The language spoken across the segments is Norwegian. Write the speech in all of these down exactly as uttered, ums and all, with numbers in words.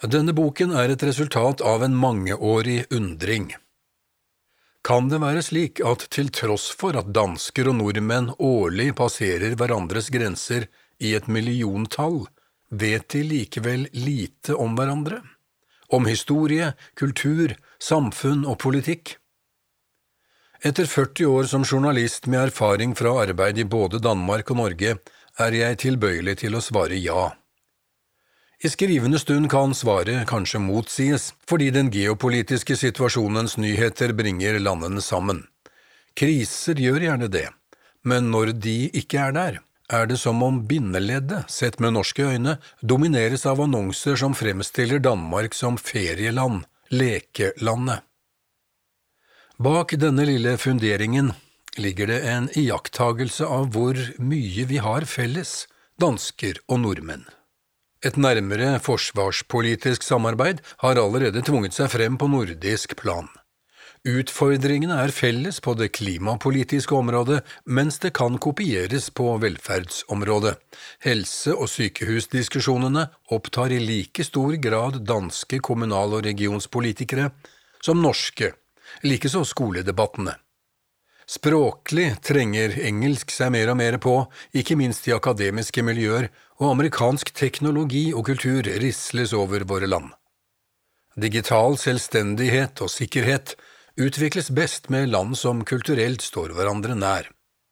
Denne boken er et resultat av en mangeårig undring. Kan det være slik at til tross for at dansker og nordmenn årlig passerer hverandres grenser i et milliontall, vet de likevel lite om hverandre? Om historie, kultur, samfunn og politikk? Etter førti år som journalist med erfaring fra arbeid i både Danmark og Norge, er jeg tilbøyelig til å svare ja. I skrivende stund kan svaret kanskje motsies, fordi den geopolitiske situasjonens nyheter bringer landene sammen. Kriser gjør gjerne det, men når de ikke er der, er det som om bindeleddet, sett med norske øyne, domineres av annonser som fremstiller Danmark som ferieland, lekelandet. Bak denne lille funderingen ligger det en iakttagelse av hvor mye vi har felles, dansker og nordmenn. Et nærmere forsvarspolitisk samarbeid har allerede tvunget seg frem på nordisk plan. Utfordringene er felles på det klimapolitiske området, mens det kan kopieres på velferdsområdet. Helse- og sykehusdiskusjonene opptar i like stor grad danske kommunal- og regionspolitikere som norske, likeså skoledebattene. Språklig trenger engelsk seg mer og mer på, ikke minst i akademiske miljøer, og amerikansk teknologi og kultur risles over våre land. Digital selvstendighet og sikkerhet utvikles best med land som kulturelt står hverandre nær.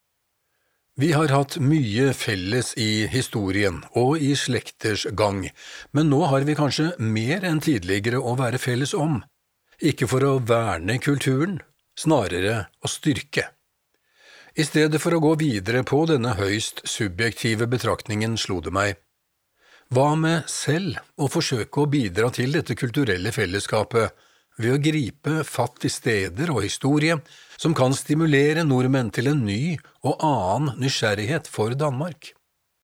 Vi har hatt mye felles i historien og i slekters gang, men nå har vi kanskje mer enn tidligere å være felles om. Ikke for å verne kulturen, snarere å styrke. I stedet for å gå videre på denne høyst subjektive betraktningen slo det meg. Hva med selv å forsøke å bidra til dette kulturelle fellesskapet ved å gripe fatt i steder og historie som kan stimulere nordmenn til en ny og annen nysgjerrighet for Danmark?